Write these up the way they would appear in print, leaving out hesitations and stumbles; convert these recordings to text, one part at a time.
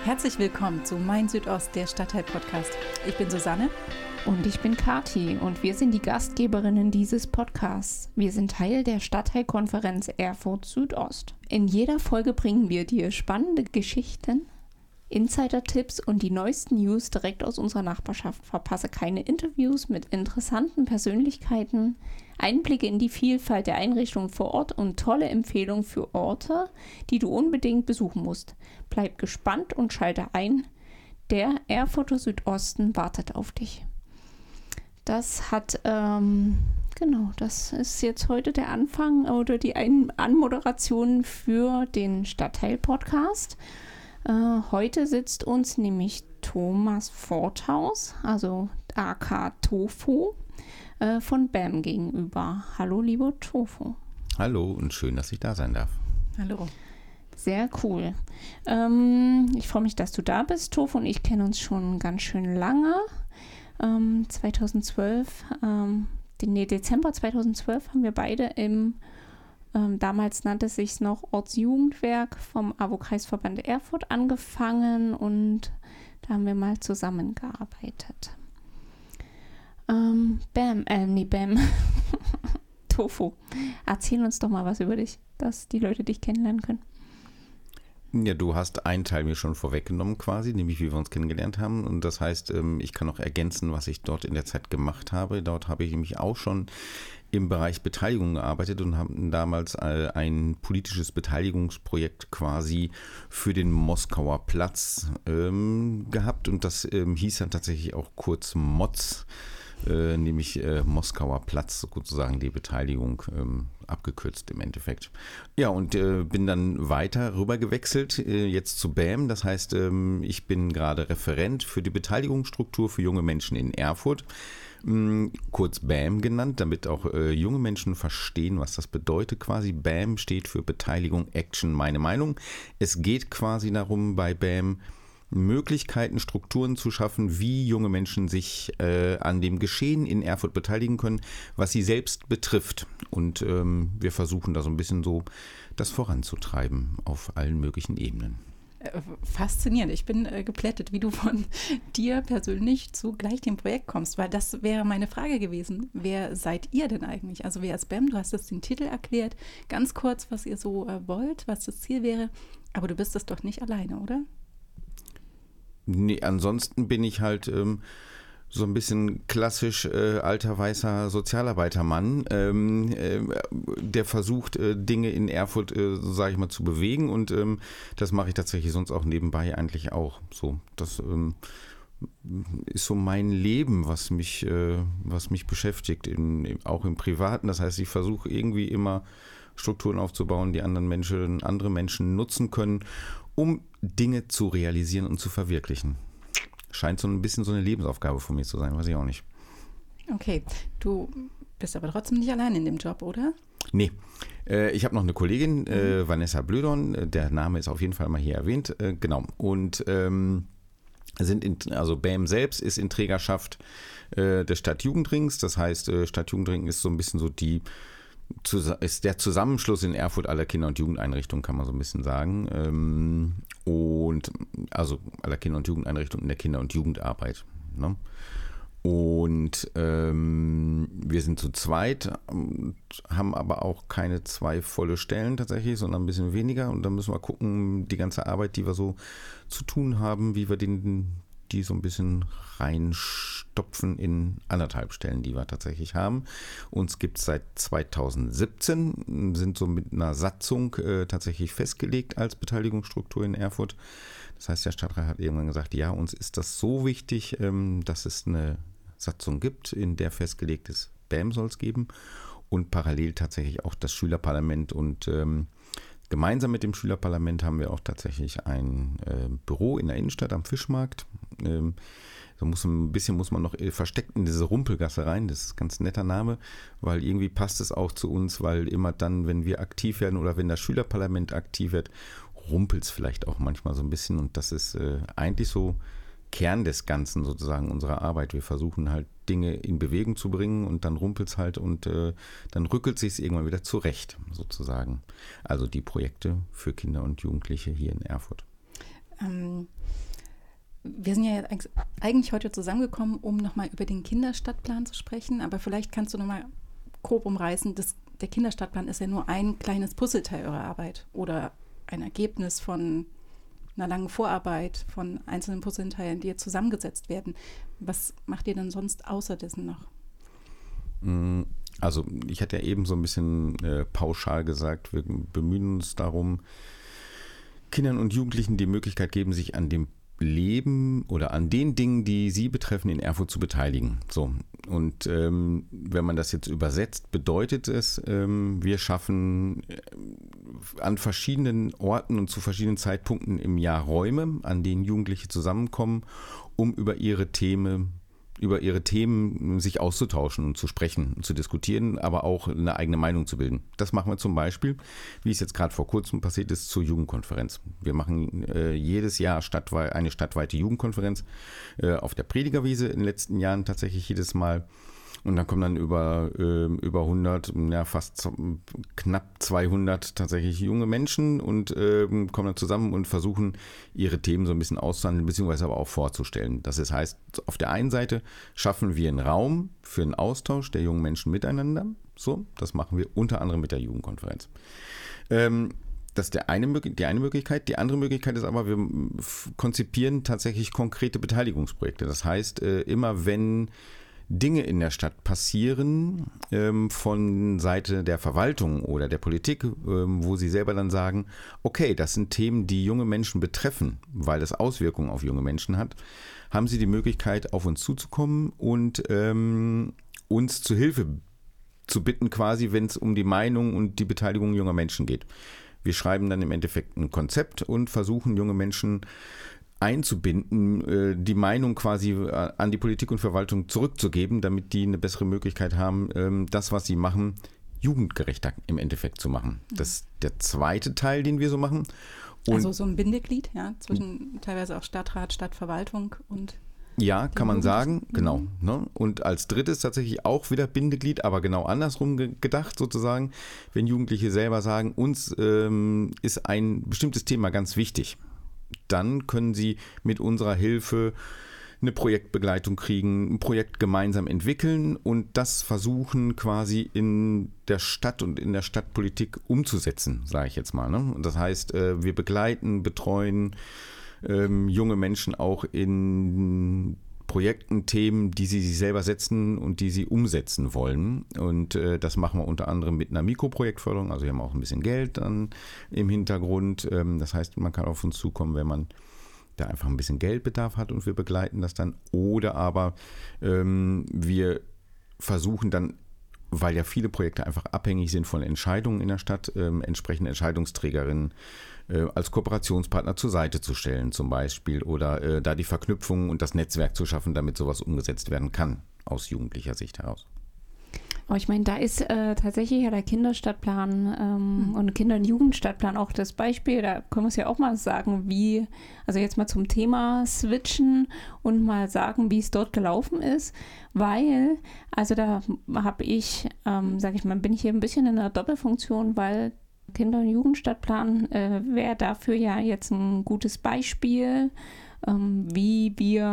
Herzlich willkommen zu Mein Südost, der Stadtteil-Podcast. Ich bin Susanne. Und ich bin Kati und wir sind die Gastgeberinnen dieses Podcasts. Wir sind Teil der Stadtteilkonferenz Erfurt Südost. In jeder Folge bringen wir dir spannende Geschichten, Insider-Tipps und die neuesten News direkt aus unserer Nachbarschaft. Verpasse keine Interviews mit interessanten Persönlichkeiten, Einblicke in die Vielfalt der Einrichtungen vor Ort und tolle Empfehlungen für Orte, die du unbedingt besuchen musst. Bleib gespannt und schalte ein. Der Erfurter Südosten wartet auf dich. Das ist jetzt heute der Anfang oder die Anmoderation für den Stadtteil-Podcast. Heute sitzt uns nämlich Thomas Forthaus, also aka Tofu, von BAM gegenüber. Hallo, lieber Tofu. Hallo und schön, dass ich da sein darf. Hallo. Sehr cool. Ich freue mich, dass du da bist. Tofu und ich kennen uns schon ganz schön lange. 2012, Dezember 2012 haben wir beide im, damals nannte es sich noch Ortsjugendwerk vom AWO-Kreisverband Erfurt angefangen und da haben wir mal zusammengearbeitet. BAM. Tofu, erzähl uns doch mal was über dich, dass die Leute dich kennenlernen können. Ja, du hast einen Teil mir schon vorweggenommen quasi, nämlich wie wir uns kennengelernt haben. Und das heißt, ich kann noch ergänzen, was ich dort in der Zeit gemacht habe. Dort habe ich nämlich auch schon im Bereich Beteiligung gearbeitet und haben damals ein politisches Beteiligungsprojekt quasi für den Moskauer Platz gehabt. Und das hieß dann tatsächlich auch kurz MOZ. Nämlich Moskauer Platz, sozusagen die Beteiligung abgekürzt im Endeffekt. Ja, und bin dann weiter rüber gewechselt, jetzt zu BAM. Das heißt, ich bin gerade Referent für die Beteiligungsstruktur für junge Menschen in Erfurt, kurz BAM genannt, damit auch junge Menschen verstehen, was das bedeutet quasi. BAM steht für Beteiligung, Action, meine Meinung. Es geht quasi darum, bei BAM Möglichkeiten, Strukturen zu schaffen, wie junge Menschen sich an dem Geschehen in Erfurt beteiligen können, was sie selbst betrifft. Und wir versuchen da so ein bisschen so das voranzutreiben auf allen möglichen Ebenen. Faszinierend. Ich bin geplättet, wie du von dir persönlich zu gleich dem Projekt kommst, weil das wäre meine Frage gewesen. Wer seid ihr denn eigentlich? Also wer ist BAM? Du hast jetzt den Titel erklärt. Ganz kurz, was ihr so wollt, was das Ziel wäre. Aber du bist das doch nicht alleine, oder? Nee, ansonsten bin ich halt so ein bisschen klassisch alter weißer Sozialarbeitermann, der versucht, Dinge in Erfurt, sage ich mal, zu bewegen und das mache ich tatsächlich sonst auch nebenbei eigentlich auch. So, das ist so mein Leben, was mich beschäftigt, auch im Privaten. Das heißt, ich versuche irgendwie immer Strukturen aufzubauen, die andere Menschen nutzen können, um Dinge zu realisieren und zu verwirklichen. Scheint so ein bisschen so eine Lebensaufgabe von mir zu sein, weiß ich auch nicht. Okay, du bist aber trotzdem nicht allein in dem Job, oder? Nee, ich habe noch eine Kollegin, Vanessa Blödorn, der Name ist auf jeden Fall mal hier erwähnt, genau. Und also BAM selbst ist in Trägerschaft des Stadtjugendrings, das heißt, Stadtjugendring ist so ein bisschen so ist der Zusammenschluss in Erfurt aller Kinder- und Jugendeinrichtungen, kann man so ein bisschen sagen. Und also aller Kinder- und Jugendeinrichtungen in der Kinder- und Jugendarbeit. Ne? Und wir sind zu zweit, haben aber auch keine 2 volle Stellen tatsächlich, sondern ein bisschen weniger. Und dann müssen wir gucken, die ganze Arbeit, die wir so zu tun haben, wie wir die so ein bisschen reinstopfen in 1,5 Stellen, die wir tatsächlich haben. Uns gibt es seit 2017, sind so mit einer Satzung tatsächlich festgelegt als Beteiligungsstruktur in Erfurt. Das heißt, der Stadtrat hat irgendwann gesagt, ja, uns ist das so wichtig, dass es eine Satzung gibt, in der festgelegt ist, BAM soll es geben und parallel tatsächlich auch das Schülerparlament und gemeinsam mit dem Schülerparlament haben wir auch tatsächlich ein Büro in der Innenstadt am Fischmarkt. So muss man noch versteckt in diese Rumpelgasse rein. Das ist ein ganz netter Name, weil irgendwie passt es auch zu uns, weil immer dann, wenn wir aktiv werden oder wenn das Schülerparlament aktiv wird, rumpelt es vielleicht auch manchmal so ein bisschen. Und das ist eigentlich so Kern des Ganzen sozusagen unserer Arbeit. Wir versuchen halt Dinge in Bewegung zu bringen und dann rumpelt es halt und dann rückelt sich es irgendwann wieder zurecht sozusagen. Also die Projekte für Kinder und Jugendliche hier in Erfurt. Wir sind ja jetzt eigentlich heute zusammengekommen, um nochmal über den Kinderstadtplan zu sprechen, aber vielleicht kannst du nochmal grob umreißen, der Kinderstadtplan ist ja nur ein kleines Puzzleteil eurer Arbeit oder ein Ergebnis von einer langen Vorarbeit von einzelnen Puzzleteilen, die jetzt zusammengesetzt werden. Was macht ihr denn sonst außer dessen noch? Also ich hatte ja eben so ein bisschen pauschal gesagt, wir bemühen uns darum, Kindern und Jugendlichen die Möglichkeit geben, sich an dem Leben oder an den Dingen, die sie betreffen, in Erfurt zu beteiligen. So. Und wenn man das jetzt übersetzt, bedeutet es, wir schaffen an verschiedenen Orten und zu verschiedenen Zeitpunkten im Jahr Räume, an denen Jugendliche zusammenkommen, um über ihre Themen sich auszutauschen und zu sprechen und zu diskutieren, aber auch eine eigene Meinung zu bilden. Das machen wir zum Beispiel, wie es jetzt gerade vor kurzem passiert ist, zur Jugendkonferenz. Wir machen jedes Jahr eine stadtweite Jugendkonferenz auf der Predigerwiese in den letzten Jahren tatsächlich jedes Mal. Und dann kommen dann über 100, ja fast knapp 200 tatsächlich junge Menschen und kommen dann zusammen und versuchen, ihre Themen so ein bisschen auszuhandeln, beziehungsweise aber auch vorzustellen. Das heißt, auf der einen Seite schaffen wir einen Raum für einen Austausch der jungen Menschen miteinander. So, das machen wir unter anderem mit der Jugendkonferenz. Das ist die eine Möglichkeit. Die andere Möglichkeit ist aber, wir konzipieren tatsächlich konkrete Beteiligungsprojekte. Das heißt, immer wenn Dinge in der Stadt passieren von Seite der Verwaltung oder der Politik, wo sie selber dann sagen, okay, das sind Themen, die junge Menschen betreffen, weil das Auswirkungen auf junge Menschen hat, haben sie die Möglichkeit, auf uns zuzukommen und uns zu Hilfe zu bitten, quasi, wenn es um die Meinung und die Beteiligung junger Menschen geht. Wir schreiben dann im Endeffekt ein Konzept und versuchen, junge Menschen einzubinden, die Meinung quasi an die Politik und Verwaltung zurückzugeben, damit die eine bessere Möglichkeit haben, das, was sie machen, jugendgerechter im Endeffekt zu machen. Das ist der zweite Teil, den wir so machen. Und also so ein Bindeglied, ja, zwischen teilweise auch Stadtrat, Stadtverwaltung und ja, kann man sagen, genau. Ne? Und als drittes tatsächlich auch wieder Bindeglied, aber genau andersrum gedacht sozusagen, wenn Jugendliche selber sagen, uns ist ein bestimmtes Thema ganz wichtig, dann können sie mit unserer Hilfe eine Projektbegleitung kriegen, ein Projekt gemeinsam entwickeln und das versuchen quasi in der Stadt und in der Stadtpolitik umzusetzen, sage ich jetzt mal. Ne? Und das heißt, wir begleiten, betreuen junge Menschen auch in Projekten, Themen, die sie sich selber setzen und die sie umsetzen wollen. Und das machen wir unter anderem mit einer Mikroprojektförderung. Also wir haben auch ein bisschen Geld dann im Hintergrund. Das heißt, man kann auf uns zukommen, wenn man da einfach ein bisschen Geldbedarf hat und wir begleiten das dann. Oder aber wir versuchen dann, weil ja viele Projekte einfach abhängig sind von Entscheidungen in der Stadt, entsprechende Entscheidungsträgerinnen als Kooperationspartner zur Seite zu stellen zum Beispiel oder da die Verknüpfung und das Netzwerk zu schaffen, damit sowas umgesetzt werden kann, aus jugendlicher Sicht heraus. Oh, ich meine, da ist tatsächlich ja der Kinderstadtplan und Kinder- und Jugendstadtplan auch das Beispiel. Da können wir es ja auch mal sagen, also jetzt mal zum Thema switchen und mal sagen, wie es dort gelaufen ist, weil, also da habe ich, sage ich mal, bin ich hier ein bisschen in einer Doppelfunktion, weil Kinder- und Jugendstadtplan wäre dafür ja jetzt ein gutes Beispiel, wie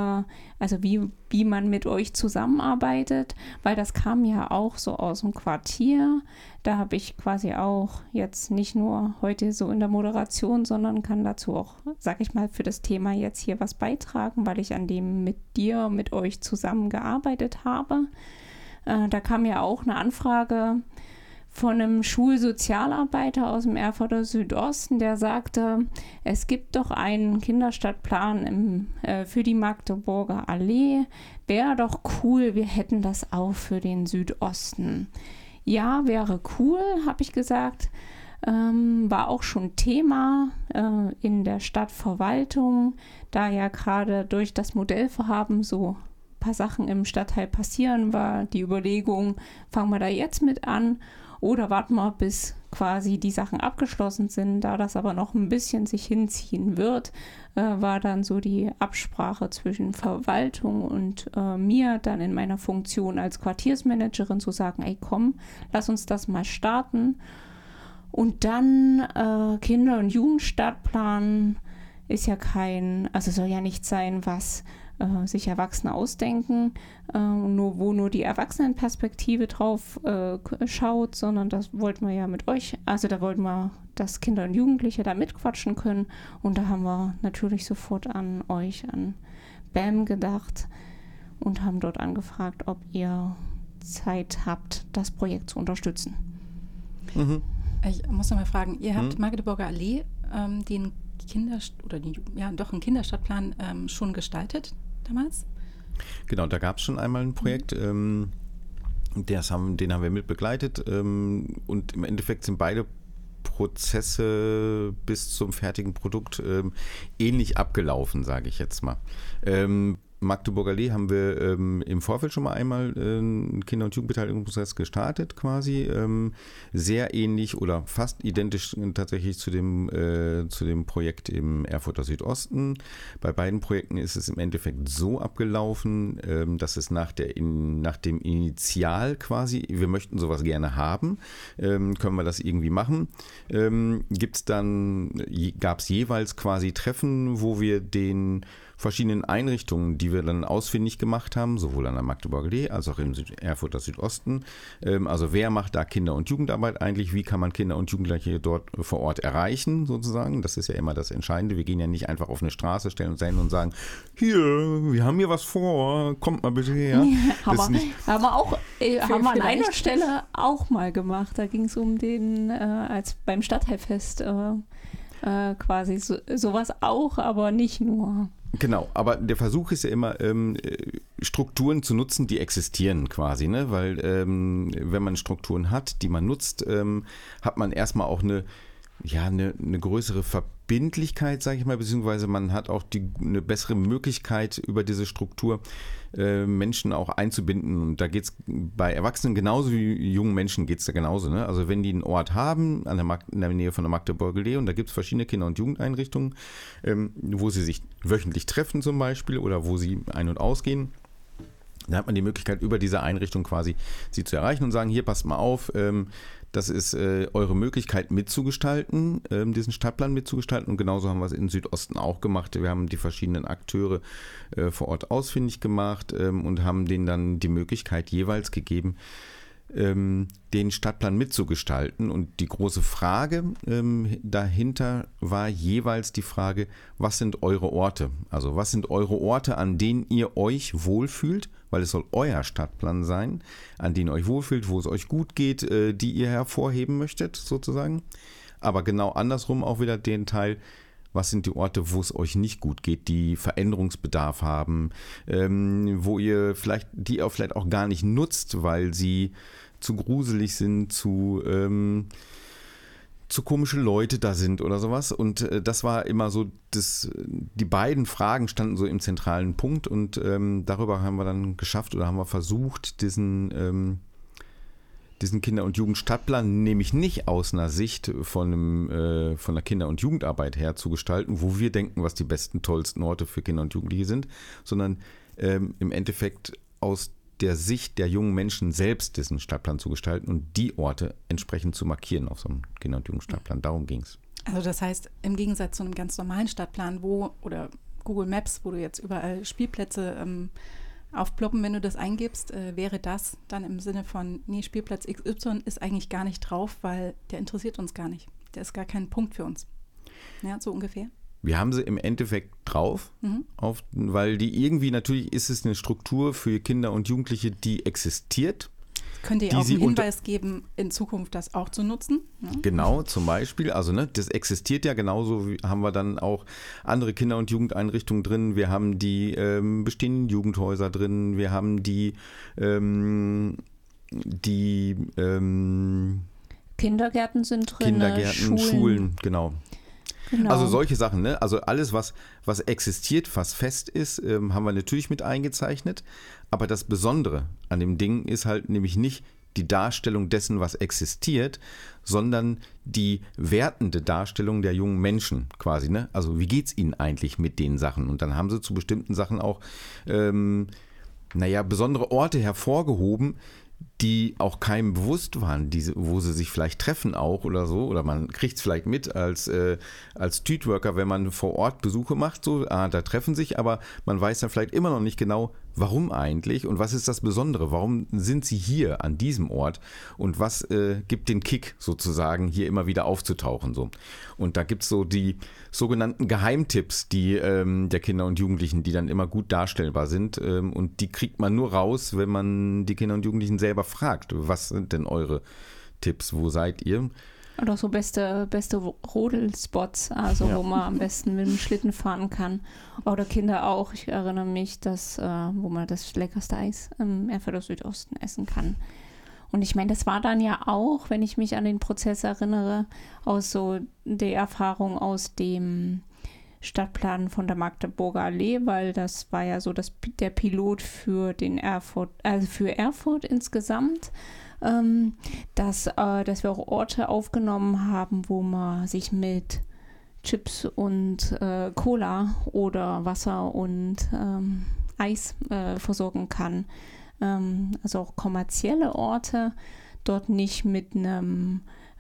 man mit euch zusammenarbeitet, weil das kam ja auch so aus dem Quartier. Da habe ich quasi auch jetzt nicht nur heute so in der Moderation, sondern kann dazu auch, sag ich mal, für das Thema jetzt hier was beitragen, weil ich an dem mit euch zusammengearbeitet habe. Da kam ja auch eine Anfrage von einem Schulsozialarbeiter aus dem Erfurter Südosten, der sagte, es gibt doch einen Kinderstadtplan für die Magdeburger Allee. Wäre doch cool, wir hätten das auch für den Südosten. Ja, wäre cool, habe ich gesagt. War auch schon Thema in der Stadtverwaltung, da ja gerade durch das Modellvorhaben so ein paar Sachen im Stadtteil passieren, war die Überlegung, fangen wir da jetzt mit an oder warten wir, bis quasi die Sachen abgeschlossen sind. Da das aber noch ein bisschen sich hinziehen wird, war dann so die Absprache zwischen Verwaltung und mir dann in meiner Funktion als Quartiersmanagerin zu sagen, ey komm, lass uns das mal starten. Und dann Kinder- und Jugendstadtplan, ist ja also soll ja nicht sein, was sich Erwachsene ausdenken, wo nur die Erwachsenenperspektive drauf schaut, sondern das wollten wir ja mit euch, also da wollten wir, dass Kinder und Jugendliche da mitquatschen können, und da haben wir natürlich sofort an euch, an BAM gedacht und haben dort angefragt, ob ihr Zeit habt, das Projekt zu unterstützen. Mhm. Ich muss noch mal fragen, ihr habt Magdeburger Allee den einen Kinderstadtplan schon gestaltet damals? Genau, da gab es schon einmal ein Projekt, den haben wir mit begleitet, und im Endeffekt sind beide Prozesse bis zum fertigen Produkt ähnlich abgelaufen, sage ich jetzt mal. Magdeburger Allee haben wir im Vorfeld schon mal einmal einen Kinder- und Jugendbeteiligungsprozess gestartet quasi. Sehr ähnlich oder fast identisch tatsächlich zu dem Projekt im Erfurter Südosten. Bei beiden Projekten ist es im Endeffekt so abgelaufen, dass es nach dem Initial quasi, wir möchten sowas gerne haben, können wir das irgendwie machen, gab es jeweils quasi Treffen, wo wir den verschiedenen Einrichtungen, die wir dann ausfindig gemacht haben, sowohl an der Magdeburger Allee als auch im Erfurter Südosten. Also wer macht da Kinder- und Jugendarbeit eigentlich? Wie kann man Kinder und Jugendliche dort vor Ort erreichen sozusagen? Das ist ja immer das Entscheidende. Wir gehen ja nicht einfach auf eine Straße, stellen uns hin und sagen, hier, wir haben hier was vor, kommt mal bitte her. Haben wir an einer Stelle auch mal gemacht. Da ging es um den, als beim Stadtteilfest quasi sowas auch, aber nicht nur. Genau, aber der Versuch ist ja immer, Strukturen zu nutzen, die existieren quasi, ne? Weil wenn man Strukturen hat, die man nutzt, hat man erstmal auch eine größere Verbindlichkeit, sage ich mal, beziehungsweise man hat auch eine bessere Möglichkeit, über diese Struktur Menschen auch einzubinden. Und da geht es bei Erwachsenen genauso wie jungen Menschen geht es da genauso. Ne? Also wenn die einen Ort haben, in der Nähe von der Magdeburger Allee, und da gibt es verschiedene Kinder- und Jugendeinrichtungen, wo sie sich wöchentlich treffen zum Beispiel oder wo sie ein- und ausgehen, da hat man die Möglichkeit, über diese Einrichtung quasi sie zu erreichen und sagen, hier, passt mal auf, das ist eure Möglichkeit mitzugestalten, diesen Stadtplan mitzugestalten. Und genauso haben wir es in Südosten auch gemacht. Wir haben die verschiedenen Akteure vor Ort ausfindig gemacht und haben denen dann die Möglichkeit jeweils gegeben, den Stadtplan mitzugestalten. Und die große Frage dahinter war jeweils die Frage, was sind eure Orte? Also was sind eure Orte, an denen ihr euch wohlfühlt? Weil es soll euer Stadtplan sein, an denen ihr euch wohlfühlt, wo es euch gut geht, die ihr hervorheben möchtet sozusagen. Aber genau andersrum auch wieder den Teil, was sind die Orte, wo es euch nicht gut geht, die Veränderungsbedarf haben, die ihr vielleicht auch gar nicht nutzt, weil sie zu gruselig sind, zu komische Leute da sind oder sowas. Und das war immer so, die beiden Fragen standen so im zentralen Punkt, und darüber haben wir dann geschafft oder haben wir versucht, diesen Kinder- und Jugendstadtplan nämlich nicht aus einer Sicht von der Kinder- und Jugendarbeit her zu gestalten, wo wir denken, was die besten, tollsten Orte für Kinder und Jugendliche sind, sondern im Endeffekt aus der Sicht der jungen Menschen selbst diesen Stadtplan zu gestalten und die Orte entsprechend zu markieren auf so einem Kinder- und Jugendstadtplan. Darum ging es. Also das heißt, im Gegensatz zu einem ganz normalen Stadtplan, oder Google Maps, wo du jetzt überall Spielplätze aufploppen, wenn du das eingibst, wäre das dann im Sinne von, nee, Spielplatz XY ist eigentlich gar nicht drauf, weil der interessiert uns gar nicht. Der ist gar kein Punkt für uns. Ja, so ungefähr. Wir haben sie im Endeffekt drauf, weil die irgendwie, natürlich ist es eine Struktur für Kinder und Jugendliche, die existiert. Könnt ihr auch einen Hinweis geben, in Zukunft das auch zu nutzen? Ja. Genau, zum Beispiel. Also das existiert ja genauso, haben wir dann auch andere Kinder- und Jugendeinrichtungen drin. Wir haben die bestehenden Jugendhäuser drin. Wir haben die Kindergärten sind drin. Kindergärten, Schulen, genau. Also solche Sachen, ne? Also alles, was existiert, was fest ist, haben wir natürlich mit eingezeichnet. Aber das Besondere an dem Ding ist halt nämlich nicht die Darstellung dessen, was existiert, sondern die wertende Darstellung der jungen Menschen quasi, ne? Also wie geht's ihnen eigentlich mit den Sachen? Und dann haben sie zu bestimmten Sachen auch besondere Orte hervorgehoben, die auch keinem bewusst waren, wo sie sich vielleicht treffen auch oder so, oder man kriegt es vielleicht mit als Streetworker, wenn man vor Ort Besuche macht, so, da treffen sich, aber man weiß dann vielleicht immer noch nicht genau, warum eigentlich und was ist das Besondere, warum sind sie hier an diesem Ort und was gibt den Kick sozusagen, hier immer wieder aufzutauchen, so. Und da gibt es so die sogenannten Geheimtipps, der Kinder und Jugendlichen, die dann immer gut darstellbar sind, und die kriegt man nur raus, wenn man die Kinder und Jugendlichen selber fragt, was sind denn eure Tipps, wo seid ihr? Oder so beste Rodelspots, also wo man am besten mit dem Schlitten fahren kann. Oder Kinder auch. Ich erinnere mich, wo man das leckerste Eis im Erfurter Südosten essen kann. Und ich meine, das war dann ja auch, wenn ich mich an den Prozess erinnere, aus so der Erfahrung aus dem Stadtplan von der Magdeburger Allee, weil das war ja so der Pilot für Erfurt insgesamt. Dass wir auch Orte aufgenommen haben, wo man sich mit Chips und Cola oder Wasser und Eis versorgen kann. Also auch kommerzielle Orte, dort nicht mit dem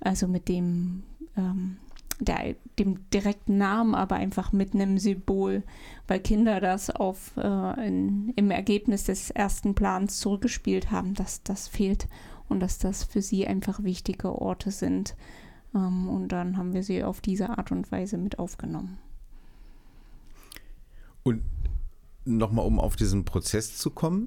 direkten Namen, aber einfach mit einem Symbol, weil Kinder das im Ergebnis des ersten Plans zurückgespielt haben, dass das fehlt. Und dass das für sie einfach wichtige Orte sind. Und dann haben wir sie auf diese Art und Weise mit aufgenommen. Und nochmal, um auf diesen Prozess zu kommen,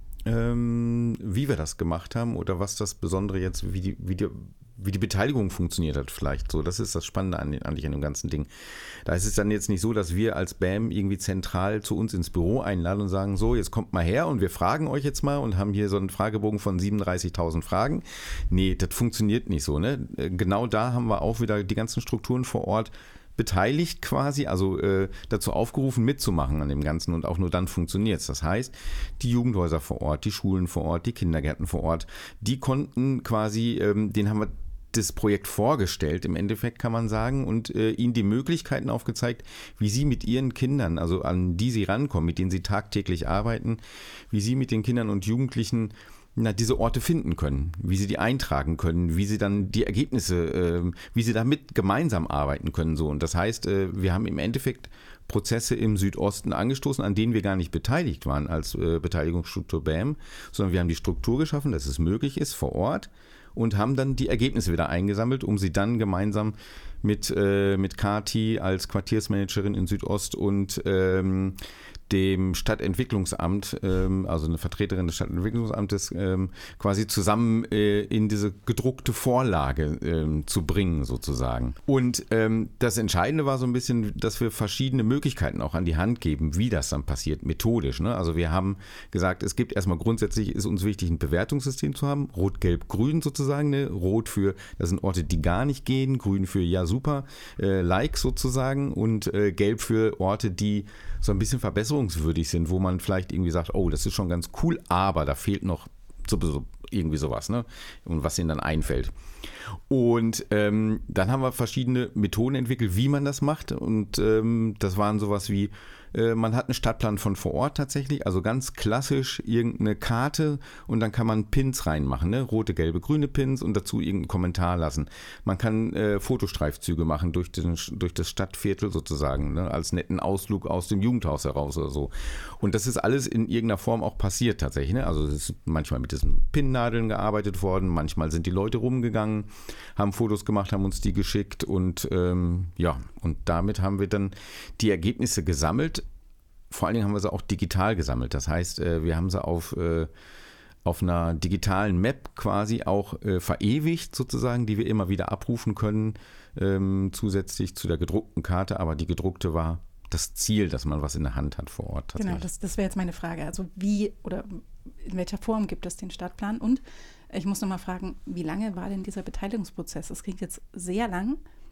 wie wir das gemacht haben oder was das Besondere jetzt, wie die Beteiligung funktioniert hat vielleicht. So, das ist das Spannende eigentlich an dem ganzen Ding. Da ist es dann jetzt nicht so, dass wir als BAM irgendwie zentral zu uns ins Büro einladen und sagen, so, jetzt kommt mal her und wir fragen euch jetzt mal und haben hier so einen Fragebogen von 37.000 Fragen. Nee, das funktioniert nicht so, ne? Genau da haben wir auch wieder die ganzen Strukturen vor Ort beteiligt quasi, also dazu aufgerufen mitzumachen an dem Ganzen und auch nur dann funktioniert es. Das heißt, die Jugendhäuser vor Ort, die Schulen vor Ort, die Kindergärten vor Ort, die konnten quasi, denen haben wir das Projekt vorgestellt, im Endeffekt kann man sagen, und ihnen die Möglichkeiten aufgezeigt, wie sie mit ihren Kindern, also an die sie rankommen, mit denen sie tagtäglich arbeiten, wie sie mit den Kindern und Jugendlichen diese Orte finden können, wie sie die eintragen können, wie sie dann die Ergebnisse, wie sie damit gemeinsam arbeiten können. So. Und das heißt, wir haben im Endeffekt Prozesse im Südosten angestoßen, an denen wir gar nicht beteiligt waren als Beteiligungsstruktur BAM, sondern wir haben die Struktur geschaffen, dass es möglich ist vor Ort, und haben dann die Ergebnisse wieder eingesammelt, um sie dann gemeinsam mit Kati als Quartiersmanagerin in Südost und dem Stadtentwicklungsamt, also eine Vertreterin des Stadtentwicklungsamtes, quasi zusammen in diese gedruckte Vorlage zu bringen sozusagen. Und das Entscheidende war so ein bisschen, dass wir verschiedene Möglichkeiten auch an die Hand geben, wie das dann passiert, methodisch. Ne? Also wir haben gesagt, es gibt erstmal grundsätzlich, ist uns wichtig, ein Bewertungssystem zu haben, Rot, Gelb, Grün sozusagen. Ne? Rot für, das sind Orte, die gar nicht gehen, Grün für ja super, like sozusagen, und Gelb für Orte, die so ein bisschen verbesserungswürdig sind, wo man vielleicht irgendwie sagt, oh, das ist schon ganz cool, aber da fehlt noch so irgendwie sowas, ne? Und was ihnen dann einfällt. Und dann haben wir verschiedene Methoden entwickelt, wie man das macht. Und das waren sowas wie, man hat einen Stadtplan von vor Ort tatsächlich, also ganz klassisch irgendeine Karte, und dann kann man Pins reinmachen, ne? Rote, gelbe, grüne Pins, und dazu irgendeinen Kommentar lassen. Man kann Fotostreifzüge machen durch das Stadtviertel sozusagen, ne? Als netten Ausflug aus dem Jugendhaus heraus oder so. Und das ist alles in irgendeiner Form auch passiert tatsächlich, ne? Also es ist manchmal mit diesen Pinnadeln gearbeitet worden, manchmal sind die Leute rumgegangen, haben Fotos gemacht, haben uns die geschickt, und und damit haben wir dann die Ergebnisse gesammelt. Vor allen Dingen haben wir sie auch digital gesammelt. Das heißt, wir haben sie auf einer digitalen Map quasi auch verewigt sozusagen, die wir immer wieder abrufen können, zusätzlich zu der gedruckten Karte. Aber die gedruckte war das Ziel, dass man was in der Hand hat vor Ort. Genau, das wäre jetzt meine Frage. Also wie oder in welcher Form gibt es den Stadtplan? Und ich muss noch mal fragen, wie lange war denn dieser Beteiligungsprozess? Das klingt jetzt sehr lang.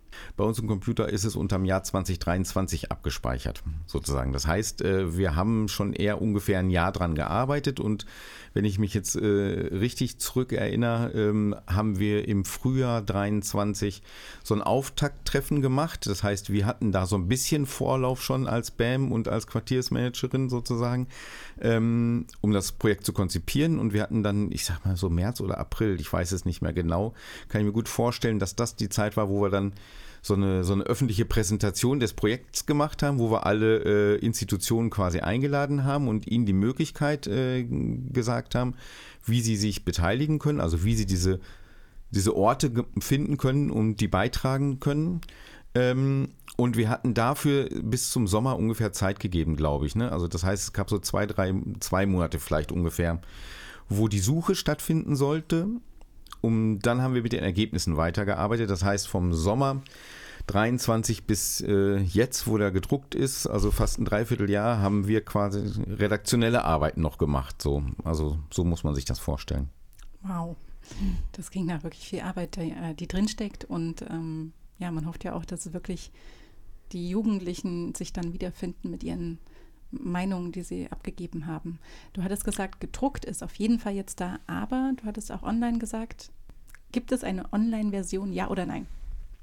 Bei uns im Computer ist es unterm Jahr 2023 abgespeichert, sozusagen. Das heißt, wir haben schon eher ungefähr ein Jahr dran gearbeitet und wenn ich mich jetzt richtig zurückerinnere, haben wir im Frühjahr 23 so ein Auftakttreffen gemacht. Das heißt, wir hatten da so ein bisschen Vorlauf schon als BAM und als Quartiersmanagerin sozusagen, um das Projekt zu konzipieren. Und wir hatten dann, ich sag mal so März oder April, ich weiß es nicht mehr genau, kann ich mir gut vorstellen, dass das die Zeit war, wo wir dann so eine öffentliche Präsentation des Projekts gemacht haben, wo wir alle Institutionen quasi eingeladen haben und ihnen die Möglichkeit gesagt haben, wie sie sich beteiligen können, also wie sie diese Orte finden können und die beitragen können. Und wir hatten dafür bis zum Sommer ungefähr Zeit gegeben, glaube ich. Ne? Also das heißt, es gab so 2 Monate vielleicht ungefähr, wo die Suche stattfinden sollte. Und dann haben wir mit den Ergebnissen weitergearbeitet. Das heißt, vom Sommer 23 bis jetzt, wo der gedruckt ist, also fast ein Dreivierteljahr, haben wir quasi redaktionelle Arbeiten noch gemacht. So. Also so muss man sich das vorstellen. Wow, das klingt nach wirklich viel Arbeit, die drinsteckt. Und man hofft ja auch, dass wirklich die Jugendlichen sich dann wiederfinden mit ihren Meinungen, die sie abgegeben haben. Du hattest gesagt, gedruckt ist auf jeden Fall jetzt da, aber du hattest auch online gesagt, gibt es eine Online-Version, ja oder nein?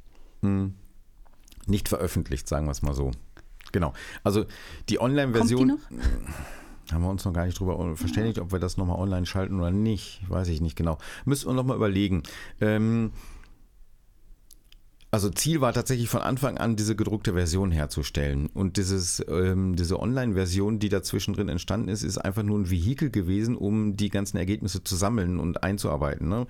Nicht veröffentlicht, sagen wir es mal so. Genau. Also die Online-Version, kommt die noch? Haben wir uns noch gar nicht drüber verständigt, ob wir das nochmal online schalten oder nicht. Weiß ich nicht genau. Müssen wir nochmal überlegen. Also Ziel war tatsächlich von Anfang an, diese gedruckte Version herzustellen. Und diese Online-Version, die dazwischen drin entstanden ist, ist einfach nur ein Vehikel gewesen, um die ganzen Ergebnisse zu sammeln und einzuarbeiten. Ne?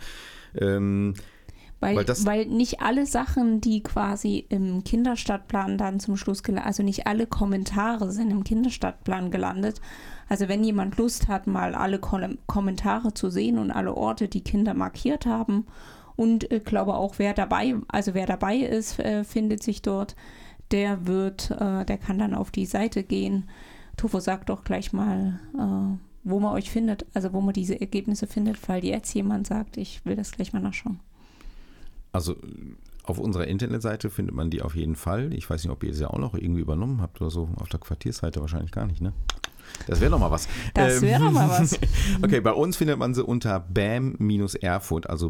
Weil nicht alle Sachen, die quasi im Kinderstadtplan dann zum Schluss also nicht alle Kommentare sind im Kinderstadtplan gelandet. Also wenn jemand Lust hat, mal alle Kommentare zu sehen und alle Orte, die Kinder markiert haben, und ich glaube auch, wer dabei ist, findet sich dort. Der kann dann auf die Seite gehen. Tofo, sagt doch gleich mal, wo man euch findet, also wo man diese Ergebnisse findet, weil jetzt jemand sagt, ich will das gleich mal nachschauen. Also auf unserer Internetseite findet man die auf jeden Fall. Ich weiß nicht, ob ihr sie auch noch irgendwie übernommen habt oder so. Auf der Quartiersseite wahrscheinlich gar nicht, ne? Das wäre doch mal was. Okay, bei uns findet man sie unter BAM-Erfurt, also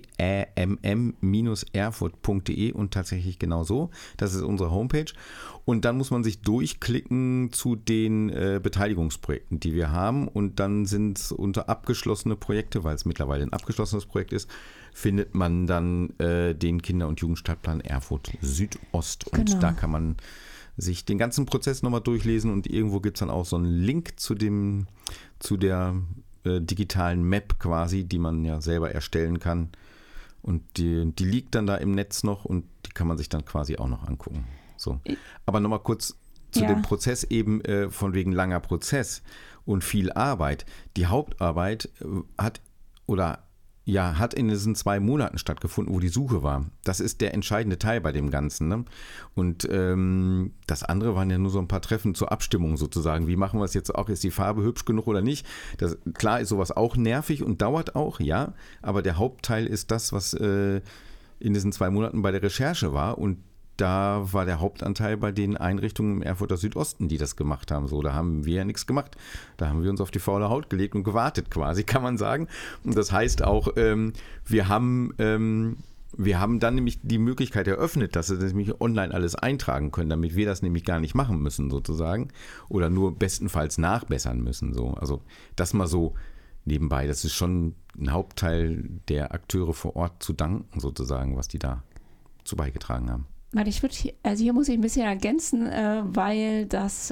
BAMM-Erfurt.de und tatsächlich genau so. Das ist unsere Homepage. Und dann muss man sich durchklicken zu den Beteiligungsprojekten, die wir haben. Und dann sind es unter abgeschlossene Projekte, weil es mittlerweile ein abgeschlossenes Projekt ist, findet man dann den Kinder- und Jugendstadtplan Erfurt Südost. Und da kann man sich den ganzen Prozess nochmal durchlesen und irgendwo gibt es dann auch so einen Link zu der digitalen Map quasi, die man ja selber erstellen kann. Und die liegt dann da im Netz noch und die kann man sich dann quasi auch noch angucken. So. Aber nochmal kurz zu dem Prozess eben von wegen langer Prozess und viel Arbeit. Die Hauptarbeit hat in diesen 2 Monaten stattgefunden, wo die Suche war. Das ist der entscheidende Teil bei dem Ganzen. Ne? Und das andere waren ja nur so ein paar Treffen zur Abstimmung sozusagen. Wie machen wir es jetzt auch? Ist die Farbe hübsch genug oder nicht? Klar ist sowas auch nervig und dauert auch, ja. Aber der Hauptteil ist das, was in diesen 2 Monaten bei der Recherche war. Und da war der Hauptanteil bei den Einrichtungen im Erfurter Südosten, die das gemacht haben. So, da haben wir ja nichts gemacht. Da haben wir uns auf die faule Haut gelegt und gewartet quasi, kann man sagen. Und das heißt auch, wir haben dann nämlich die Möglichkeit eröffnet, dass sie das nämlich online alles eintragen können, damit wir das nämlich gar nicht machen müssen sozusagen oder nur bestenfalls nachbessern müssen. So. Also das mal so nebenbei. Das ist schon ein Hauptteil der Akteure vor Ort zu danken sozusagen, was die da zu beigetragen haben. Hier muss ich ein bisschen ergänzen, weil das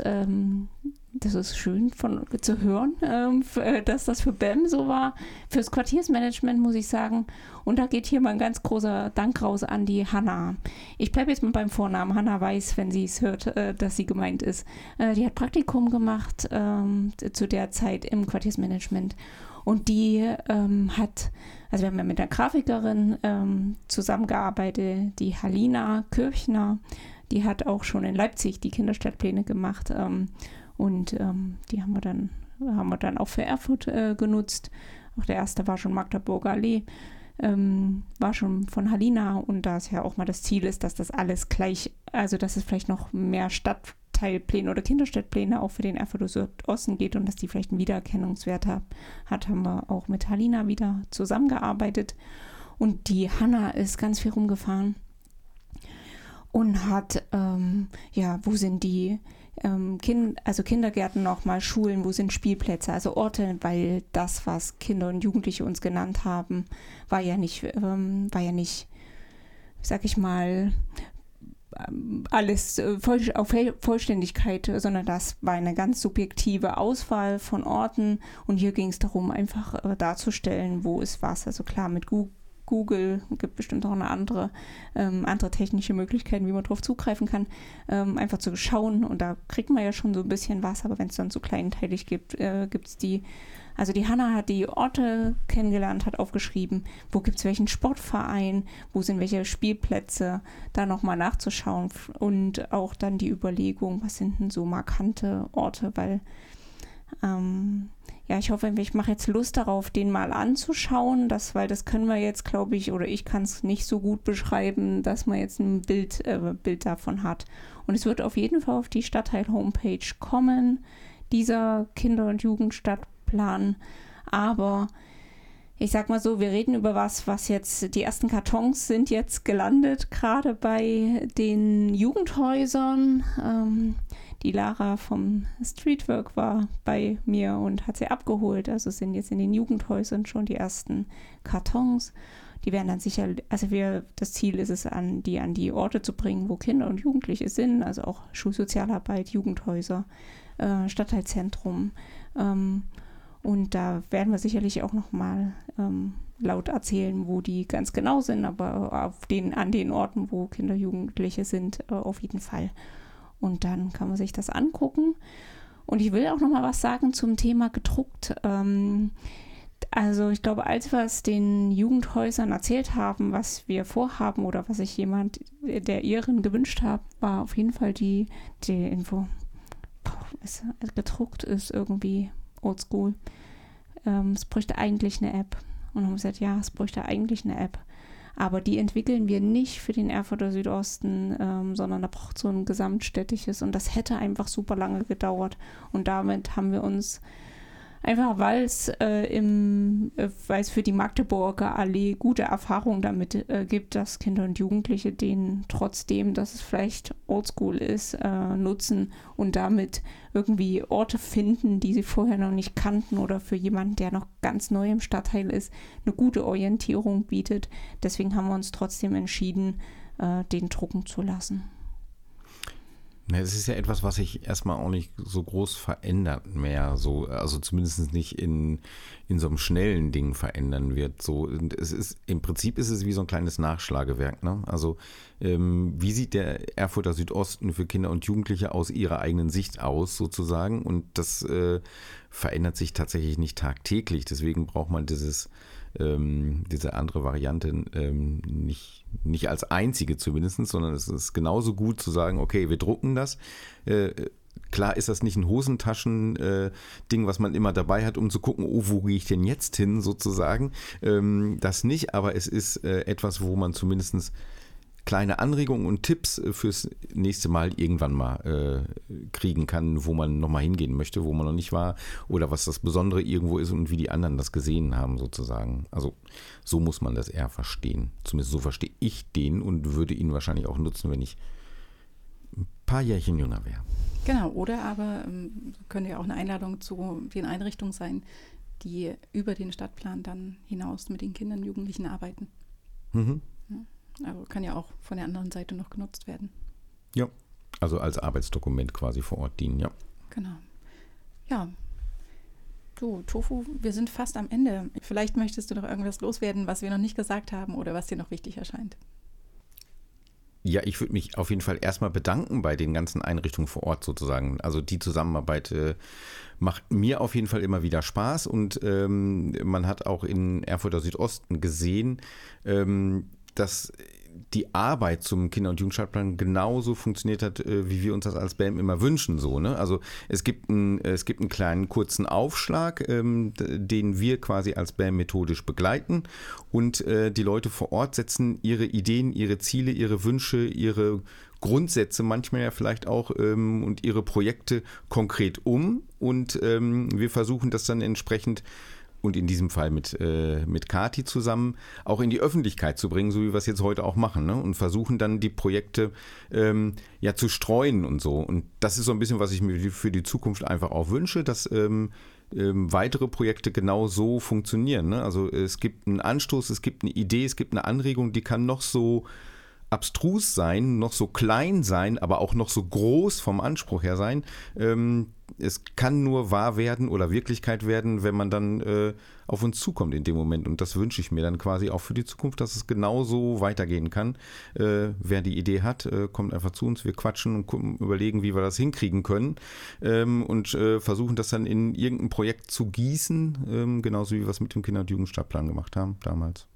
ist schön zu hören, dass das für BAM so war. Fürs Quartiersmanagement muss ich sagen, und da geht hier mal ein ganz großer Dank raus an die Hanna. Ich bleibe jetzt mal beim Vornamen. Hanna weiß, wenn sie es hört, dass sie gemeint ist. Die hat Praktikum gemacht zu der Zeit im Quartiersmanagement. Und die wir haben ja mit einer Grafikerin zusammengearbeitet, die Halina Kirchner, die hat auch schon in Leipzig die Kinderstadtpläne gemacht die haben wir dann auch für Erfurt genutzt. Auch der erste war schon Magdeburger Allee. war schon von Halina, und da es ja auch mal das Ziel ist, dass das alles gleich, also dass es vielleicht noch mehr Stadtteilpläne oder Kinderstadtpläne auch für den Erfurter Südosten geht und dass die vielleicht einen Wiedererkennungswert haben wir auch mit Halina wieder zusammengearbeitet. Und die Hanna ist ganz viel rumgefahren und hat, wo sind die Kindergärten nochmal, Schulen, wo sind Spielplätze, also Orte, weil das, was Kinder und Jugendliche uns genannt haben, war ja nicht, sag ich mal, alles auf Vollständigkeit, sondern das war eine ganz subjektive Auswahl von Orten, und hier ging es darum, einfach darzustellen, wo ist was. Also klar, mit Google gibt bestimmt auch eine andere technische Möglichkeiten, wie man drauf zugreifen kann, einfach zu schauen, und da kriegt man ja schon so ein bisschen was, aber wenn es dann so kleinteilig gibt es die, also die Hanna hat die Orte kennengelernt, hat aufgeschrieben, wo gibt es welchen Sportverein, wo sind welche Spielplätze, da nochmal nachzuschauen, und auch dann die Überlegung, was sind denn so markante Orte, weil ich hoffe, ich mache jetzt Lust darauf, den mal anzuschauen, weil das können wir jetzt, glaube ich, oder ich kann es nicht so gut beschreiben, dass man jetzt ein Bild davon hat. Und es wird auf jeden Fall auf die Stadtteil-Homepage kommen, dieser Kinder- und Jugendstadtplan. Aber ich sag mal so, wir reden über was jetzt, die ersten Kartons sind jetzt gelandet, gerade bei den Jugendhäusern. Die Lara vom Streetwork war bei mir und hat sie abgeholt. Also sind jetzt in den Jugendhäusern schon die ersten Kartons. Die werden dann sicher, also das Ziel ist es, an die Orte zu bringen, wo Kinder und Jugendliche sind. Also auch Schulsozialarbeit, Jugendhäuser, Stadtteilzentrum. Und da werden wir sicherlich auch nochmal laut erzählen, wo die ganz genau sind. Aber an den Orten, wo Kinder und Jugendliche sind, auf jeden Fall. Und dann kann man sich das angucken. Und ich will auch noch mal was sagen zum Thema gedruckt. Also ich glaube, als wir es den Jugendhäusern erzählt haben, was wir vorhaben oder was sich jemand der ihren gewünscht hat, war auf jeden Fall die Info. Gedruckt ist irgendwie oldschool. Es bräuchte eigentlich eine App. Und dann haben wir gesagt, ja, es bräuchte eigentlich eine App. Aber die entwickeln wir nicht für den Erfurter Südosten, sondern da braucht so ein gesamtstädtisches, und das hätte einfach super lange gedauert. Und damit haben wir uns einfach, weil es für die Magdeburger Allee gute Erfahrungen damit gibt, dass Kinder und Jugendliche den trotzdem, dass es vielleicht oldschool ist, nutzen und damit irgendwie Orte finden, die sie vorher noch nicht kannten, oder für jemanden, der noch ganz neu im Stadtteil ist, eine gute Orientierung bietet. Deswegen haben wir uns trotzdem entschieden, den drucken zu lassen. Ja, das ist ja etwas, was sich erstmal auch nicht so groß verändert mehr, also zumindest nicht in so einem schnellen Ding verändern wird. So, im Prinzip ist es wie so ein kleines Nachschlagewerk, ne? Also wie sieht der Erfurter Südosten für Kinder und Jugendliche aus ihrer eigenen Sicht aus, sozusagen? Und das verändert sich tatsächlich nicht tagtäglich. Deswegen braucht man diese andere Variante nicht als einzige zumindest, sondern es ist genauso gut zu sagen, okay, wir drucken das. Klar ist das nicht ein Hosentaschen-Ding, was man immer dabei hat, um zu gucken, wo gehe ich denn jetzt hin, sozusagen. Das nicht, aber es ist etwas, wo man zumindest kleine Anregungen und Tipps fürs nächste Mal irgendwann mal kriegen kann, wo man nochmal hingehen möchte, wo man noch nicht war, oder was das Besondere irgendwo ist und wie die anderen das gesehen haben, sozusagen. Also so muss man das eher verstehen. Zumindest so verstehe ich den und würde ihn wahrscheinlich auch nutzen, wenn ich ein paar Jährchen jünger wäre. Genau, oder aber könnte ja auch eine Einladung zu den Einrichtungen sein, die über den Stadtplan dann hinaus mit den Kindern und Jugendlichen arbeiten. Mhm. Ja. Also kann ja auch von der anderen Seite noch genutzt werden. Ja, also als Arbeitsdokument quasi vor Ort dienen, ja. Genau. Ja. So, Tofu, wir sind fast am Ende. Vielleicht möchtest du noch irgendwas loswerden, was wir noch nicht gesagt haben oder was dir noch wichtig erscheint. Ja, ich würde mich auf jeden Fall erstmal bedanken bei den ganzen Einrichtungen vor Ort sozusagen. Also die Zusammenarbeit macht mir auf jeden Fall immer wieder Spaß, und man hat auch in Erfurter Südosten gesehen, dass die Arbeit zum Kinder- und Jugendstadtplan genauso funktioniert hat, wie wir uns das als BAM immer wünschen. So, ne? Also es gibt einen kleinen kurzen Aufschlag, den wir quasi als BAM methodisch begleiten, und die Leute vor Ort setzen ihre Ideen, ihre Ziele, ihre Wünsche, ihre Grundsätze manchmal ja vielleicht auch und ihre Projekte konkret um, und wir versuchen das dann entsprechend, und in diesem Fall mit Kathi zusammen, auch in die Öffentlichkeit zu bringen, so wie wir es jetzt heute auch machen, ne? Und versuchen dann die Projekte zu streuen und so. Und das ist so ein bisschen, was ich mir für die Zukunft einfach auch wünsche, dass weitere Projekte genau so funktionieren, ne? Also es gibt einen Anstoß, es gibt eine Idee, es gibt eine Anregung, die kann noch so abstrus sein, noch so klein sein, aber auch noch so groß vom Anspruch her sein. Es kann nur wahr werden oder Wirklichkeit werden, wenn man dann auf uns zukommt in dem Moment. Und das wünsche ich mir dann quasi auch für die Zukunft, dass es genauso weitergehen kann. Wer die Idee hat, kommt einfach zu uns, wir quatschen und überlegen, wie wir das hinkriegen können, und versuchen das dann in irgendein Projekt zu gießen, genauso wie wir es mit dem Kinder- und Jugendstadtplan gemacht haben damals.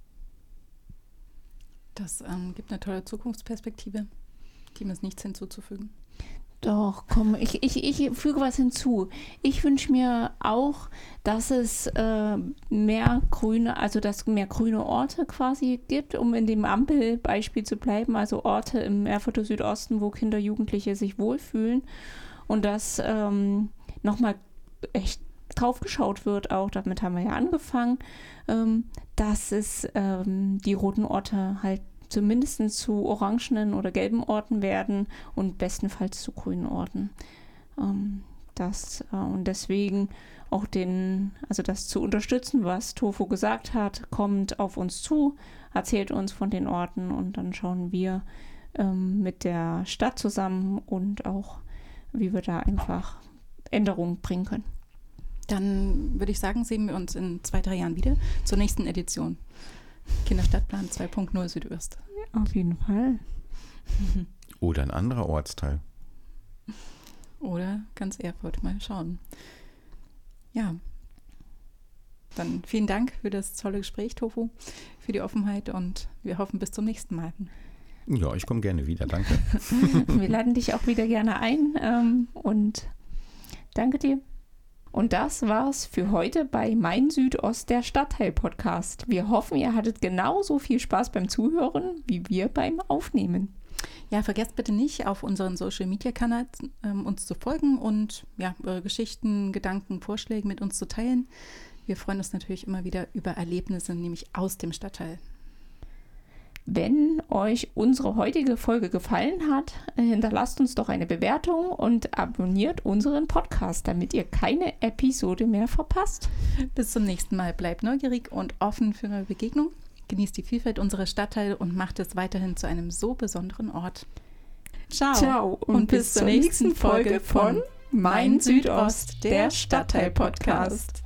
Das gibt eine tolle Zukunftsperspektive. Dem ist nichts hinzuzufügen. Doch, komm, ich füge was hinzu. Ich wünsche mir auch, dass es mehr grüne Orte quasi gibt, um in dem Ampelbeispiel zu bleiben, also Orte im Erfurter Südosten, wo Kinder, Jugendliche sich wohlfühlen, und dass nochmal echt drauf geschaut wird, auch damit haben wir ja angefangen, dass es die roten Orte halt zumindest zu orangenen oder gelben Orten werden und bestenfalls zu grünen Orten. Und deswegen auch das zu unterstützen, was Tofu gesagt hat, kommt auf uns zu, erzählt uns von den Orten, und dann schauen wir mit der Stadt zusammen und auch, wie wir da einfach Änderungen bringen können. Dann würde ich sagen, sehen wir uns in 2-3 Jahren wieder zur nächsten Edition. Kinderstadtplan 2.0 Südöst. Auf jeden Fall. Oder ein anderer Ortsteil. Oder ganz Erfurt. Mal schauen. Ja. Dann vielen Dank für das tolle Gespräch, Tofu, für die Offenheit, und wir hoffen bis zum nächsten Mal. Ja, ich komme gerne wieder. Danke. Wir laden dich auch wieder gerne ein, und danke dir. Und das war's für heute bei Mein Südost, der Stadtteil-Podcast. Wir hoffen, ihr hattet genauso viel Spaß beim Zuhören wie wir beim Aufnehmen. Ja, vergesst bitte nicht, auf unseren Social-Media-Kanal uns zu folgen und eure Geschichten, Gedanken, Vorschläge mit uns zu teilen. Wir freuen uns natürlich immer wieder über Erlebnisse, nämlich aus dem Stadtteil. Wenn euch unsere heutige Folge gefallen hat, hinterlasst uns doch eine Bewertung und abonniert unseren Podcast, damit ihr keine Episode mehr verpasst. Bis zum nächsten Mal. Bleibt neugierig und offen für neue Begegnungen. Genießt die Vielfalt unserer Stadtteile und macht es weiterhin zu einem so besonderen Ort. Ciao und bis zur nächsten Folge von Mein Südost, der Stadtteil-Podcast.